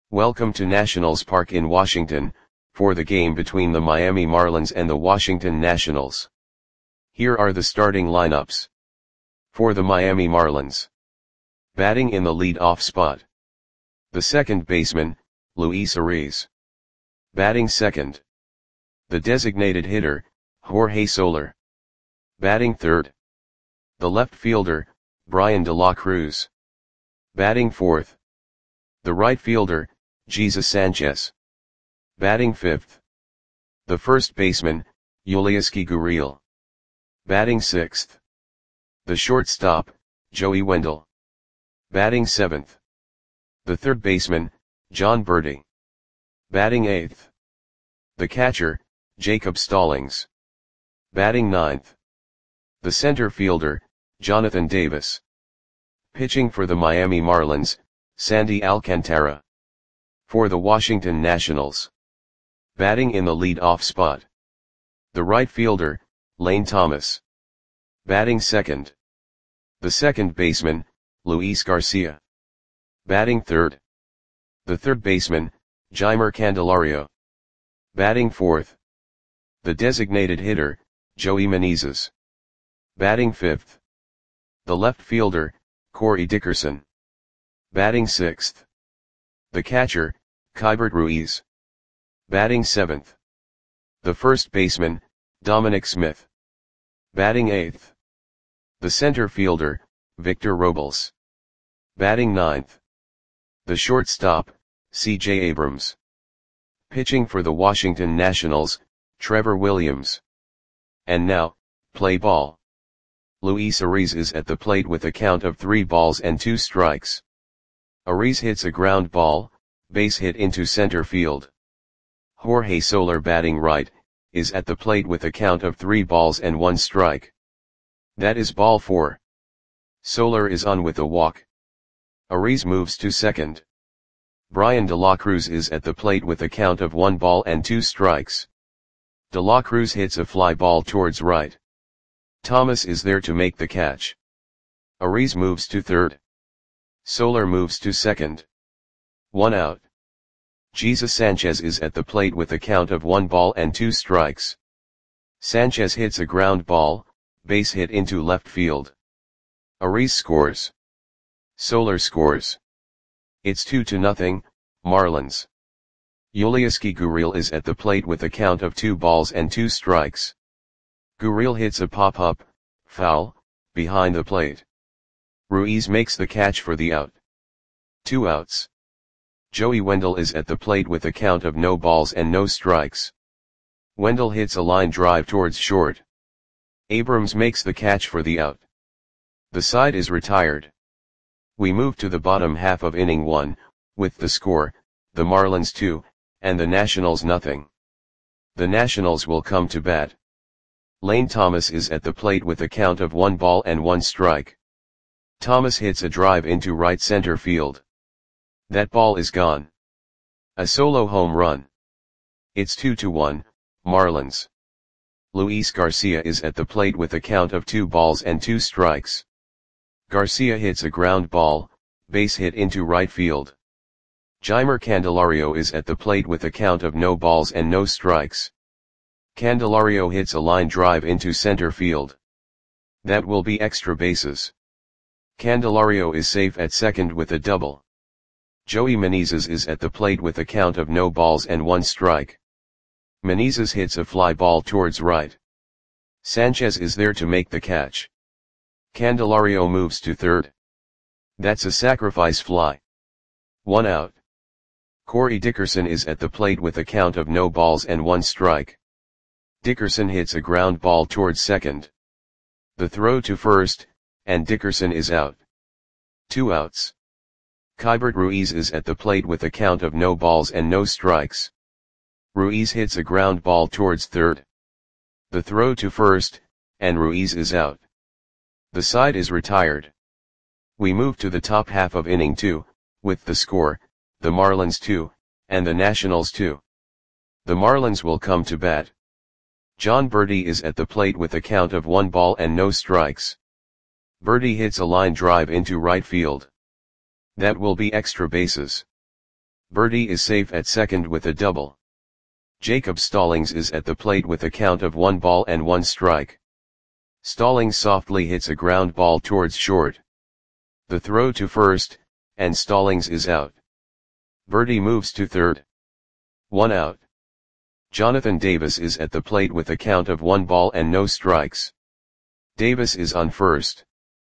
Welcome to Nationals Park in Washington, for the game between the Miami Marlins and the Washington Nationals. Here are the starting lineups. For the Miami Marlins. Batting in the lead-off spot. The second baseman, Luis Arraez. Batting second. The designated hitter, Jorge Soler. Batting third. The left fielder, Bryan De La Cruz. Batting fourth. The right fielder, Jesus Sanchez. Batting fifth. The first baseman, Yulieski Gurriel. Batting sixth. The shortstop, Joey Wendle. Batting seventh. The third baseman, Jon Berti. Batting eighth. The catcher, Jacob Stallings. Batting ninth. The center fielder, Jonathan Davis. Pitching for the Miami Marlins, Sandy Alcantara. For the Washington Nationals. Batting in the lead-off spot. The right fielder, Lane Thomas. Batting second. The second baseman, Luis Garcia. Batting third. The third baseman, Jeimer Candelario. Batting fourth. The designated hitter, Joey Meneses. Batting fifth. The left fielder, Corey Dickerson. Batting sixth. The catcher, Keibert Ruiz. Batting seventh. The first baseman, Dominic Smith. Batting eighth. The center fielder, Victor Robles. Batting ninth. The shortstop, C.J. Abrams. Pitching for the Washington Nationals, Trevor Williams. And now, play ball. Luis Arraez is at the plate with a count of 3 balls and 2 strikes. Arraez hits a ground ball, base hit into center field. Jorge Soler, batting right, is at the plate with a count of 3 balls and 1 strike. That is ball 4. Soler is on with a walk. Arraez moves to second. Bryan De La Cruz is at the plate with a count of 1 ball and 2 strikes. De La Cruz hits a fly ball towards right. Thomas is there to make the catch. Arraez moves to third. Soler moves to second. 1 out. Jesus Sanchez is at the plate with a count of 1 ball and 2 strikes. Sanchez hits a ground ball, base hit into left field. Arraez scores. Soler scores. It's 2-0, Marlins. Yulieski Gurriel is at the plate with a count of 2 balls and 2 strikes. Gurriel hits a pop-up, foul, behind the plate. Ruiz makes the catch for the out. 2 outs. Joey Wendle is at the plate with a count of no balls and no strikes. Wendle hits a line drive towards short. Abrams makes the catch for the out. The side is retired. We move to the bottom half of inning 1, with the score, the Marlins 2, and the Nationals nothing. The Nationals will come to bat. Lane Thomas is at the plate with a count of 1 ball and 1 strike. Thomas hits a drive into right center field. That ball is gone. A solo home run. It's 2-1, Marlins. Luis Garcia is at the plate with a count of 2 balls and 2 strikes. Garcia hits a ground ball, base hit into right field. Jeimer Candelario is at the plate with a count of no balls and no strikes. Candelario hits a line drive into center field. That will be extra bases. Candelario is safe at second with a double. Joey Meneses is at the plate with a count of no balls and 1 strike. Meneses hits a fly ball towards right. Sanchez is there to make the catch. Candelario moves to third. That's a sacrifice fly. 1 out. Corey Dickerson is at the plate with a count of no balls and 1 strike. Dickerson hits a ground ball towards second. The throw to first, and Dickerson is out. 2 outs. Keibert Ruiz is at the plate with a count of no balls and no strikes. Ruiz hits a ground ball towards third. The throw to first, and Ruiz is out. The side is retired. We move to the top half of inning 2, with the score, the Marlins 2, and the Nationals 2. The Marlins will come to bat. Jon Berti is at the plate with a count of 1 ball and no strikes. Berti hits a line drive into right field. That will be extra bases. Bertie is safe at second with a double. Jacob Stallings is at the plate with a count of 1 ball and 1 strike. Stallings softly hits a ground ball towards short. The throw to first, and Stallings is out. Bertie moves to third. 1 out. Jonathan Davis is at the plate with a count of 1 ball and no strikes. Davis is on first.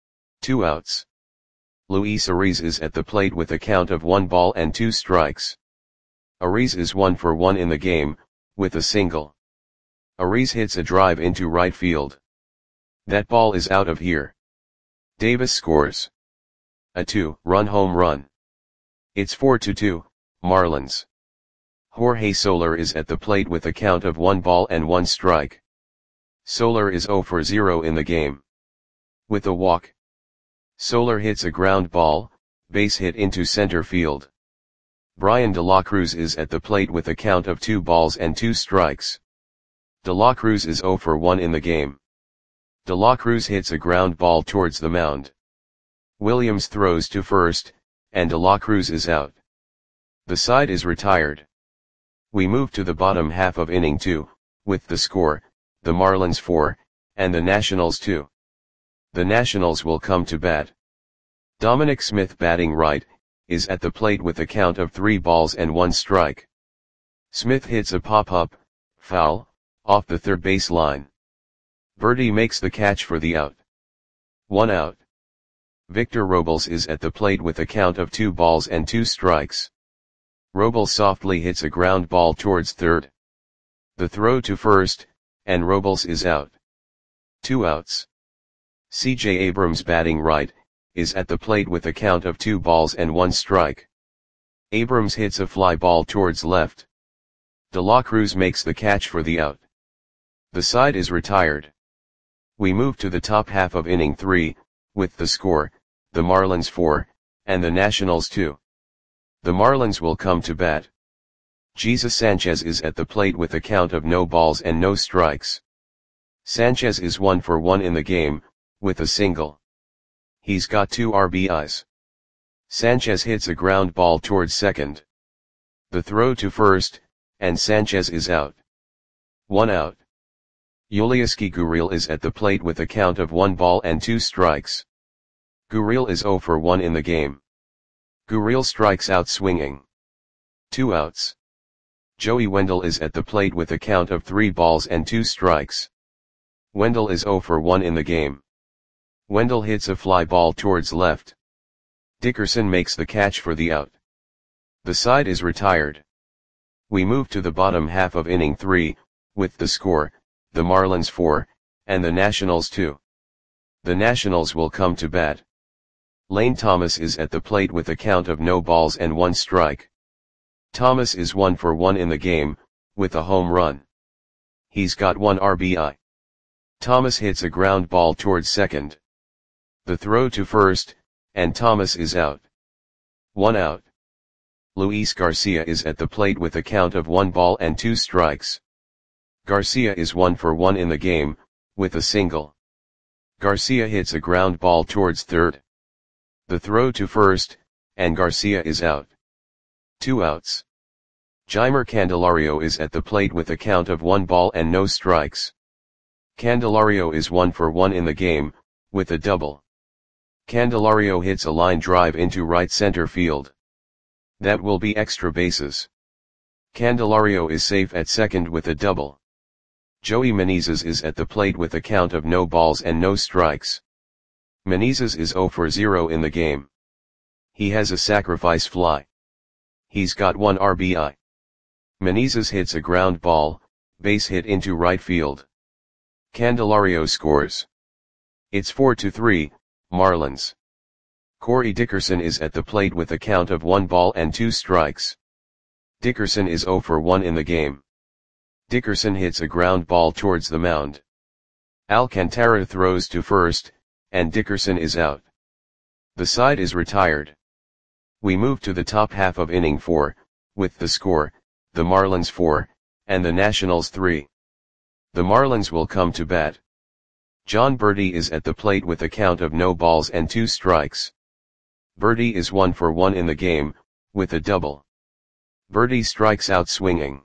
2 outs. Luis Ariz is at the plate with a count of 1 ball and 2 strikes. Ariz is 1 for 1 in the game, with a single. Ariz hits a drive into right field. That ball is out of here. Davis scores a 2-run home run. It's 4-2, Marlins. Jorge Soler is at the plate with a count of 1 ball and 1 strike. Soler is 0 for 0 in the game. With a walk. Soler hits a ground ball, base hit into center field. Brian De La Cruz is at the plate with a count of 2 balls and 2 strikes. De La Cruz is 0 for 1 in the game. De La Cruz hits a ground ball towards the mound. Williams throws to first, and De La Cruz is out. The side is retired. We move to the bottom half of inning 2, with the score, the Marlins 4, and the Nationals 2. The Nationals will come to bat. Dominic Smith, batting right, is at the plate with a count of 3 balls and 1 strike. Smith hits a pop-up, foul, off the third base line. Bertie makes the catch for the out. 1 out. Victor Robles is at the plate with a count of 2 balls and 2 strikes. Robles softly hits a ground ball towards third. The throw to first, and Robles is out. 2 outs. C.J. Abrams, batting right, is at the plate with a count of 2 balls and 1 strike. Abrams hits a fly ball towards left. De La Cruz makes the catch for the out. The side is retired. We move to the top half of inning 3, with the score, the Marlins 4, and the Nationals 2. The Marlins will come to bat. Jesus Sanchez is at the plate with a count of no balls and no strikes. Sanchez is 1 for 1 in the game, with a single. He's got 2 RBIs. Sanchez hits a ground ball towards second. The throw to first, and Sanchez is out. 1 out. Yulieski Gurriel is at the plate with a count of 1 ball and 2 strikes. Gurriel is 0 for 1 in the game. Gurriel strikes out swinging. 2 outs. Joey Wendell is at the plate with a count of 3 balls and 2 strikes. Wendell is 0 for 1 in the game. Wendell hits a fly ball towards left. Dickerson makes the catch for the out. The side is retired. We move to the bottom half of inning 3, with the score, the Marlins 4, and the Nationals 2. The Nationals will come to bat. Lane Thomas is at the plate with a count of no balls and 1 strike. Thomas is 1 for 1 in the game, with a home run. He's got 1 RBI. Thomas hits a ground ball towards second. The throw to first, and Thomas is out. 1 out. Luis Garcia is at the plate with a count of 1 ball and 2 strikes. Garcia is 1 for 1 in the game, with a single. Garcia hits a ground ball towards third. The throw to first, and Garcia is out. 2 outs. Jeimer Candelario is at the plate with a count of 1 ball and no strikes. Candelario is 1 for 1 in the game, with a double. Candelario hits a line drive into right center field. That will be extra bases. Candelario is safe at second with a double. Joey Menezes is at the plate with a count of no balls and no strikes. Menezes is 0 for 0 in the game. He has a sacrifice fly. He's got 1 RBI. Menezes hits a ground ball, base hit into right field. Candelario scores. It's 4-3, Marlins. Corey Dickerson is at the plate with a count of 1 ball and 2 strikes. Dickerson is 0 for 1 in the game. Dickerson hits a ground ball towards the mound. Alcantara throws to first, and Dickerson is out. The side is retired. We move to the top half of inning 4, with the score, the Marlins 4, and the Nationals 3. The Marlins will come to bat. John Berti is at the plate with a count of no balls and 2 strikes. Berti is 1 for 1 in the game, with a double. Berti strikes out swinging.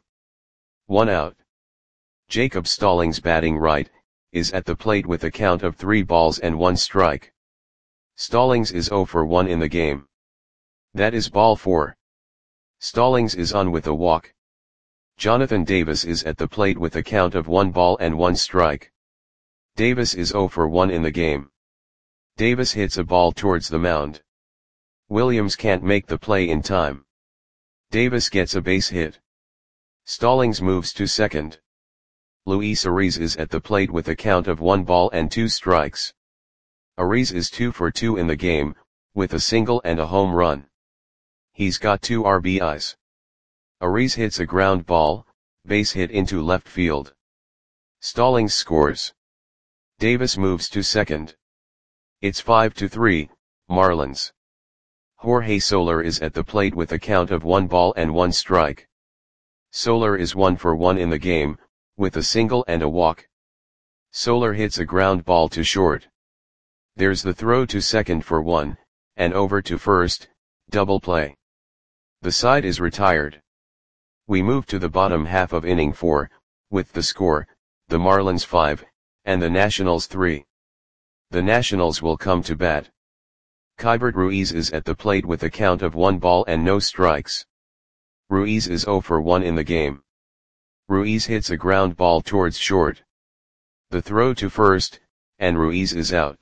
1 out. Jacob Stallings batting right, is at the plate with a count of 3 balls and 1 strike. Stallings is 0 for 1 in the game. That is ball 4. Stallings is on with a walk. Jonathan Davis is at the plate with a count of 1 ball and 1 strike. Davis is 0 for 1 in the game. Davis hits a ball towards the mound. Williams can't make the play in time. Davis gets a base hit. Stallings moves to second. Luis Ariz is at the plate with a count of 1 ball and 2 strikes. Ariz is 2 for 2 in the game, with a single and a home run. He's got 2 RBIs. Ariz hits a ground ball, base hit into left field. Stallings scores. Davis moves to second. It's 5-3, Marlins. Jorge Soler is at the plate with a count of 1 ball and 1 strike. Soler is 1 for 1 in the game, with a single and a walk. Soler hits a ground ball to short. There's the throw to second for 1, and over to first, double play. The side is retired. We move to the bottom half of inning 4, with the score, the Marlins 5, and the Nationals 3. The Nationals will come to bat. Keibert Ruiz is at the plate with a count of 1 ball and no strikes. Ruiz is 0 for 1 in the game. Ruiz hits a ground ball towards short. The throw to first, and Ruiz is out.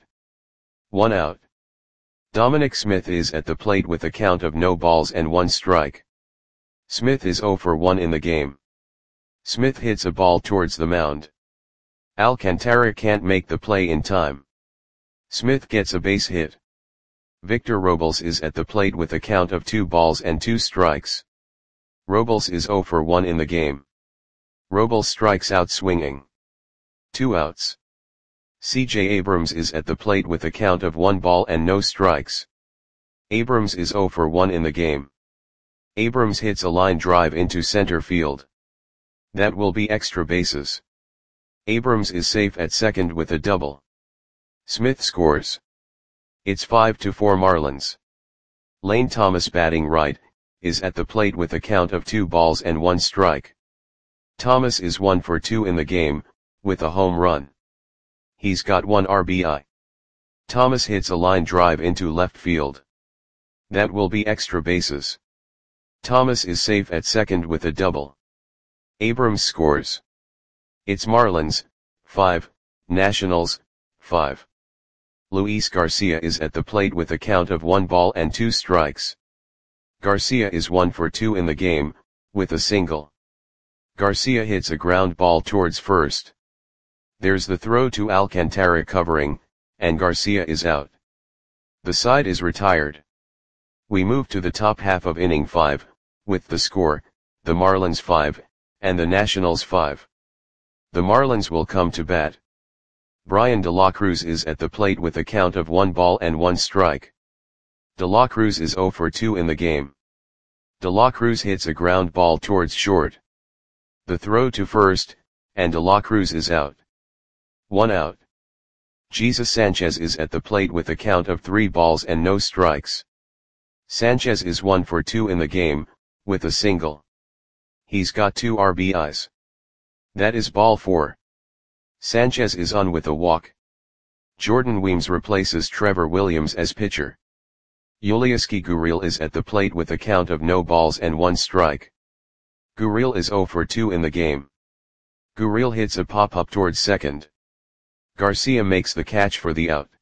1 out. Dominic Smith is at the plate with a count of no balls and 1 strike. Smith is 0 for 1 in the game. Smith hits a ball towards the mound. Alcantara can't make the play in time. Smith gets a base hit. Victor Robles is at the plate with a count of 2 balls and 2 strikes. Robles is 0 for 1 in the game. Robles strikes out swinging. 2 outs. C.J. Abrams is at the plate with a count of 1 ball and no strikes. Abrams is 0 for 1 in the game. Abrams hits a line drive into center field. That will be extra bases. Abrams is safe at second with a double. Smith scores. It's 5-4 Marlins. Lane Thomas batting right, is at the plate with a count of 2 balls and 1 strike. Thomas is 1 for 2 in the game, with a home run. He's got 1 RBI. Thomas hits a line drive into left field. That will be extra bases. Thomas is safe at second with a double. Abrams scores. It's Marlins, 5, Nationals, 5. Luis Garcia is at the plate with a count of 1 ball and 2 strikes. Garcia is 1 for 2 in the game, with a single. Garcia hits a ground ball towards first. There's the throw to Alcantara covering, and Garcia is out. The side is retired. We move to the top half of inning 5, with the score, the Marlins 5, and the Nationals 5. The Marlins will come to bat. Brian De La Cruz is at the plate with a count of 1 ball and 1 strike. De La Cruz is 0 for 2 in the game. De La Cruz hits a ground ball towards short. The throw to first, and De La Cruz is out. 1 out. Jesus Sanchez is at the plate with a count of 3 balls and no strikes. Sanchez is 1 for 2 in the game, with a single. He's got 2 RBIs. That is ball 4. Sanchez is on with a walk. Jordan Weems replaces Trevor Williams as pitcher. Yulieski Gurriel is at the plate with a count of no balls and 1 strike. Gurriel is 0 for 2 in the game. Gurriel hits a pop-up towards second. Garcia makes the catch for the out.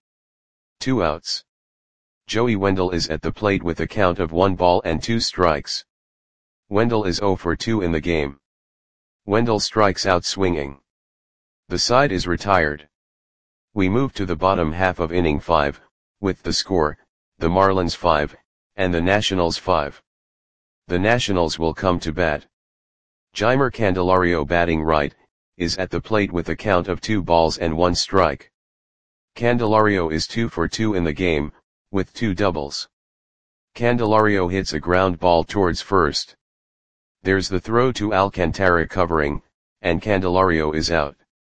2 outs. Joey Wendell is at the plate with a count of 1 ball and 2 strikes. Wendell is 0 for 2 in the game. Wendell strikes out swinging. The side is retired. We move to the bottom half of inning 5, with the score, the Marlins 5, and the Nationals 5. The Nationals will come to bat. Jeimer Candelario batting right, is at the plate with a count of 2 balls and 1 strike. Candelario is 2 for 2 in the game, with 2 doubles. Candelario hits a ground ball towards first. There's the throw to Alcantara covering, and Candelario is out.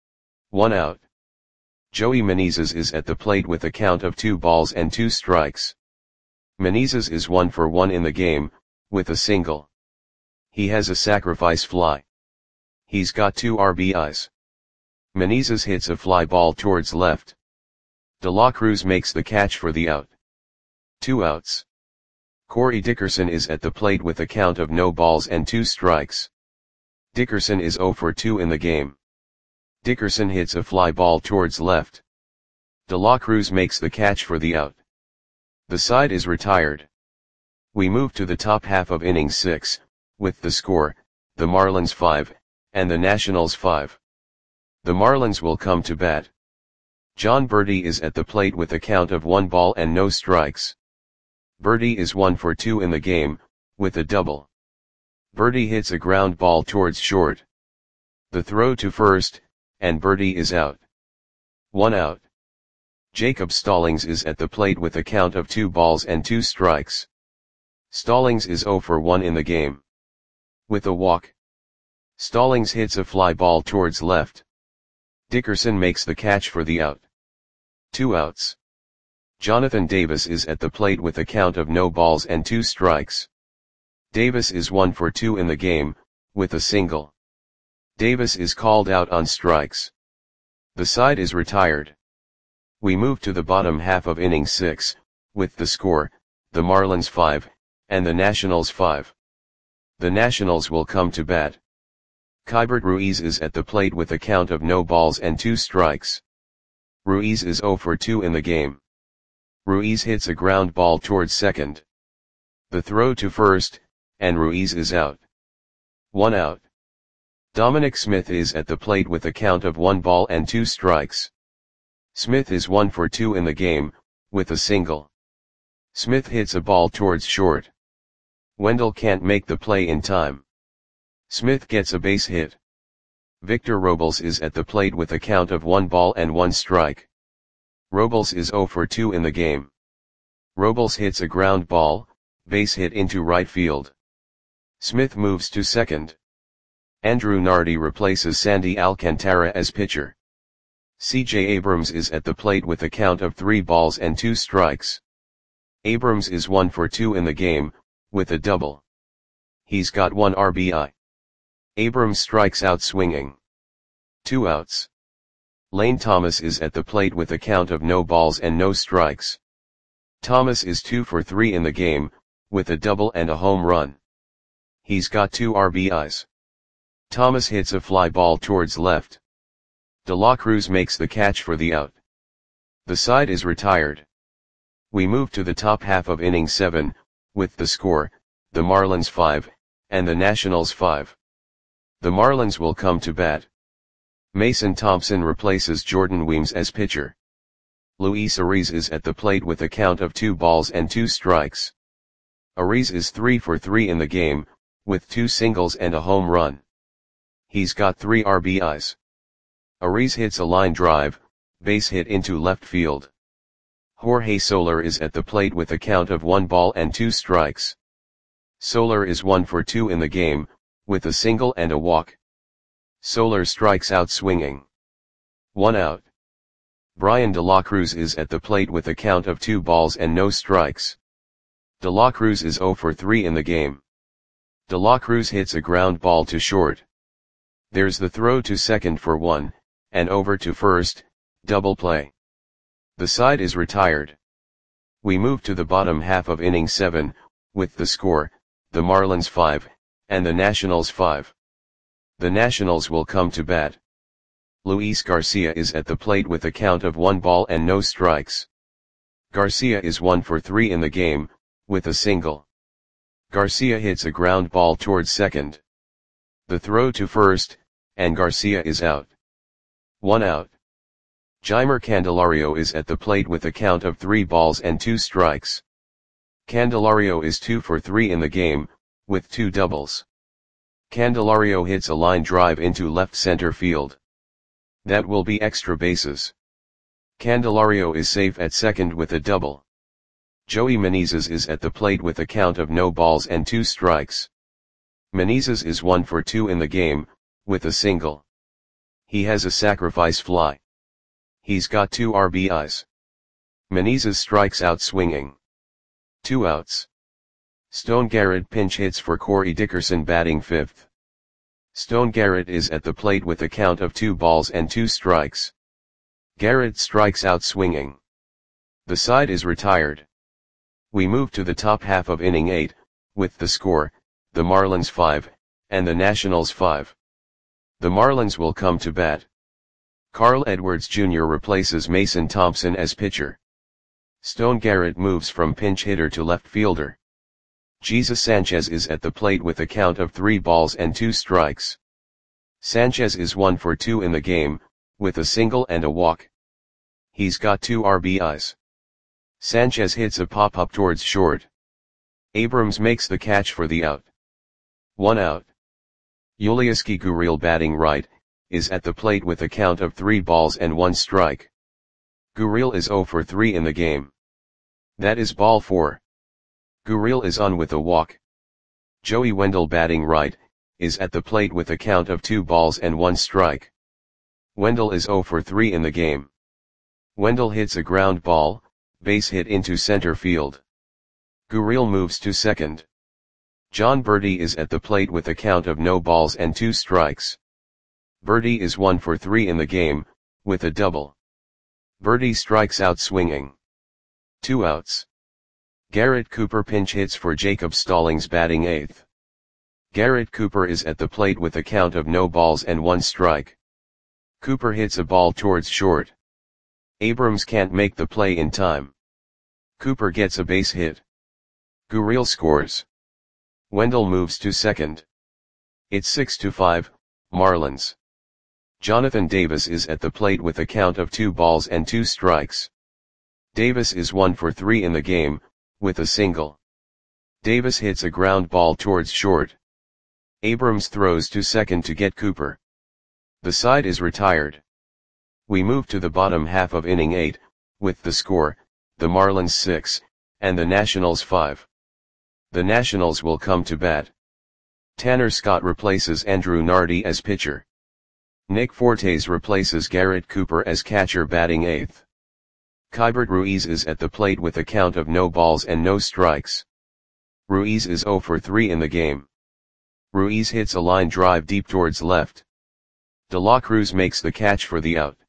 1 out. Joey Menezes is at the plate with a count of 2 balls and 2 strikes. Menezes is 1 for 1 in the game, with a single. He has a sacrifice fly. He's got 2 RBIs. Menezes hits a fly ball towards left. De La Cruz makes the catch for the out. 2 outs. Corey Dickerson is at the plate with a count of no balls and 2 strikes. Dickerson is 0 for 2 in the game. Dickerson hits a fly ball towards left. De La Cruz makes the catch for the out. The side is retired. We move to the top half of inning 6, with the score, the Marlins 5, and the Nationals 5. The Marlins will come to bat. Jon Berti is at the plate with a count of 1 ball and no strikes. Berti is 1 for 2 in the game, with a double. Berti hits a ground ball towards short. The throw to first, and Berti is out. 1 out. Jacob Stallings is at the plate with a count of 2 balls and 2 strikes. Stallings is 0 for 1 in the game. With a walk. Stallings hits a fly ball towards left. Dickerson makes the catch for the out. 2 outs. Jonathan Davis is at the plate with a count of no balls and 2 strikes. Davis is 1 for 2 in the game, with a single. Davis is called out on strikes. The side is retired. We move to the bottom half of inning 6, with the score, the Marlins 5, and the Nationals 5. The Nationals will come to bat. Keibert Ruiz is at the plate with a count of no balls and 2 strikes. Ruiz is 0 for 2 in the game. Ruiz hits a ground ball towards second. The throw to first, and Ruiz is out. 1 out. Dominic Smith is at the plate with a count of 1 ball and 2 strikes. Smith is 1 for 2 in the game, with a single. Smith hits a ball towards short. Wendell can't make the play in time. Smith gets a base hit. Victor Robles is at the plate with a count of 1 ball and 1 strike. Robles is 0 for 2 in the game. Robles hits a ground ball, base hit into right field. Smith moves to second. Andrew Nardi replaces Sandy Alcantara as pitcher. C.J. Abrams is at the plate with a count of 3 balls and 2 strikes. Abrams is 1 for 2 in the game, with a double. He's got 1 RBI. Abrams strikes out swinging. 2 outs. Lane Thomas is at the plate with a count of no balls and no strikes. Thomas is 2 for 3 in the game, with a double and a home run. He's got 2 RBIs. Thomas hits a fly ball towards left. De La Cruz makes the catch for the out. The side is retired. We move to the top half of inning 7, with the score, the Marlins 5, and the Nationals 5. The Marlins will come to bat. Mason Thompson replaces Jordan Weems as pitcher. Luis Ariz is at the plate with a count of 2 balls and 2 strikes. Ariz is 3 for 3 in the game, with 2 singles and a home run. He's got 3 RBIs. Ariz hits a line drive, base hit into left field. Jorge Soler is at the plate with a count of 1 ball and 2 strikes. Soler is 1 for 2 in the game, with a single and a walk. Soler strikes out swinging. 1 out. Brian De La Cruz is at the plate with a count of 2 balls and no strikes. De La Cruz is 0 for 3 in the game. De La Cruz hits a ground ball to short. There's the throw to second for 1, and over to first, double play. The side is retired. We move to the bottom half of inning 7, with the score, the Marlins 5, and the Nationals 5. The Nationals will come to bat. Luis Garcia is at the plate with a count of 1 ball and no strikes. Garcia is 1 for 3 in the game, with a single. Garcia hits a ground ball towards second. The throw to first, and Garcia is out. 1 out. Jeimer Candelario is at the plate with a count of 3 balls and 2 strikes. Candelario is 2 for 3 in the game, with 2 doubles. Candelario hits a line drive into left center field. That will be extra bases. Candelario is safe at second with a double. Joey Menezes is at the plate with a count of no balls and 2 strikes. Menezes is 1 for 2 in the game, with a single. He has a sacrifice fly. He's got 2 RBIs. Menezes strikes out swinging. 2 outs. Stone Garrett pinch hits for Corey Dickerson batting fifth. Stone Garrett is at the plate with a count of 2 balls and 2 strikes. Garrett strikes out swinging. The side is retired. We move to the top half of inning 8, with the score, the Marlins 5, and the Nationals 5. The Marlins will come to bat. Carl Edwards Jr. replaces Mason Thompson as pitcher. Stone Garrett moves from pinch hitter to left fielder. Jesus Sanchez is at the plate with a count of 3 balls and 2 strikes. Sanchez is 1 for 2 in the game, with a single and a walk. He's got 2 RBIs. Sanchez hits a pop-up towards short. Abrams makes the catch for the out. 1 out. Yulieski Gurriel batting right, is at the plate with a count of 3 balls and 1 strike. Gurriel is 0 for 3 in the game. That is ball 4. Gurriel is on with a walk. Joey Wendle batting right, is at the plate with a count of 2 balls and 1 strike. Wendle is 0 for 3 in the game. Wendle hits a ground ball, base hit into center field. Gurriel moves to second. John Berti is at the plate with a count of no balls and 2 strikes. Berti is 1 for 3 in the game, with a double. Berti strikes out swinging. 2 outs. Garrett Cooper pinch hits for Jacob Stallings batting 8th. Garrett Cooper is at the plate with a count of no balls and 1 strike. Cooper hits a ball towards short. Abrams can't make the play in time. Cooper gets a base hit. Gurriel scores. Wendle moves to second. It's 6-5, Marlins. Jonathan Davis is at the plate with a count of 2 balls and 2 strikes. Davis is 1 for 3 in the game, with a single. Davis hits a ground ball towards short. Abrams throws to second to get Cooper. The side is retired. We move to the bottom half of inning 8, with the score, the Marlins 6, and the Nationals 5. The Nationals will come to bat. Tanner Scott replaces Andrew Nardi as pitcher. Nick Fortes replaces Garrett Cooper as catcher batting 8th. Keibert Ruiz is at the plate with a count of no balls and no strikes. Ruiz is 0 for 3 in the game. Ruiz hits a line drive deep towards left. De La Cruz makes the catch for the out.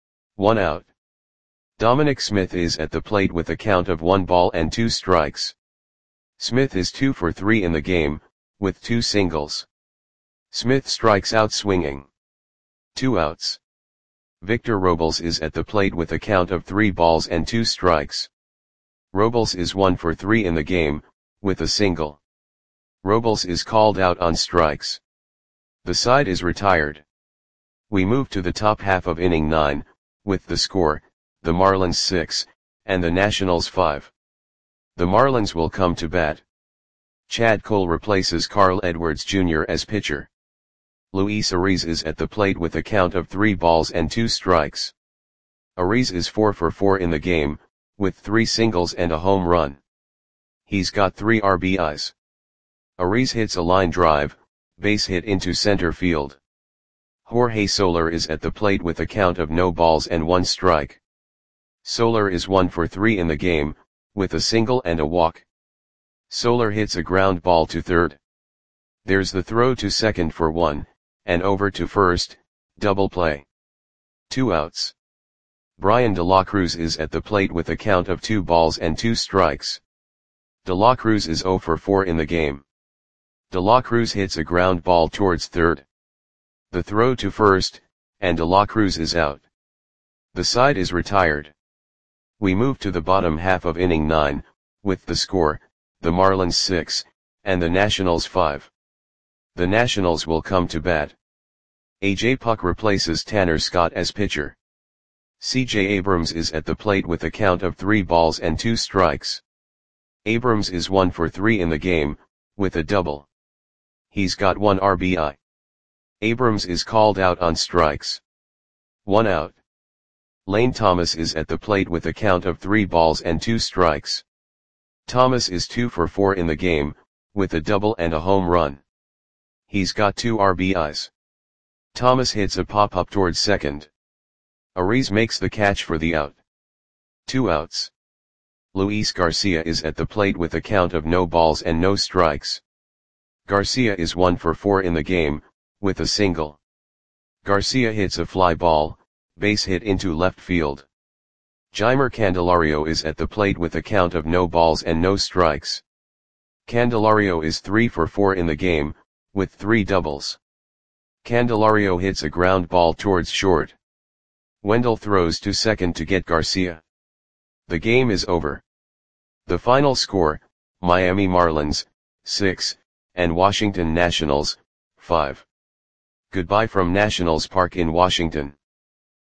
1 out. Dominic Smith is at the plate with a count of 1 ball and 2 strikes. Smith is 2 for 3 in the game, with 2 singles. Smith strikes out swinging. 2 outs. Victor Robles is at the plate with a count of 3 balls and 2 strikes. Robles is 1 for 3 in the game, with a single. Robles is called out on strikes. The side is retired. We move to the top half of inning 9, with the score, the Marlins 6, and the Nationals 5. The Marlins will come to bat. Chad Cole replaces Carl Edwards Jr. as pitcher. Luis Ariz is at the plate with a count of 3 balls and 2 strikes. Ariz is 4 for 4 in the game, with 3 singles and a home run. He's got 3 RBIs. Ariz hits a line drive, base hit into center field. Jorge Soler is at the plate with a count of no balls and 1 strike. Soler is 1 for 3 in the game, with a single and a walk. Soler hits a ground ball to third. There's the throw to second for 1, and over to first, double play. 2 outs. Brian De La Cruz is at the plate with a count of 2 balls and 2 strikes. De La Cruz is 0 for 4 in the game. De La Cruz hits a ground ball towards third. The throw to first, and De La Cruz is out. The side is retired. We move to the bottom half of inning 9, with the score, the Marlins 6, and the Nationals 5. The Nationals will come to bat. A.J. Puck replaces Tanner Scott as pitcher. C.J. Abrams is at the plate with a count of 3 balls and 2 strikes. Abrams is 1 for 3 in the game, with a double. He's got 1 RBI. Abrams is called out on strikes. 1 out. Lane Thomas is at the plate with a count of 3 balls and 2 strikes. Thomas is 2 for 4 in the game, with a double and a home run. He's got 2 RBIs. Thomas hits a pop-up towards second. Ariz makes the catch for the out. 2 outs. Luis Garcia is at the plate with a count of no balls and no strikes. Garcia is 1 for 4 in the game, with a single. Garcia hits a fly ball, base hit into left field. Jeimer Candelario is at the plate with a count of no balls and no strikes. Candelario is 3 for 4 in the game, with 3 doubles. Candelario hits a ground ball towards short. Wendell throws to second to get Garcia. The game is over. The final score, Miami Marlins, 6, and Washington Nationals, 5. Goodbye from Nationals Park in Washington.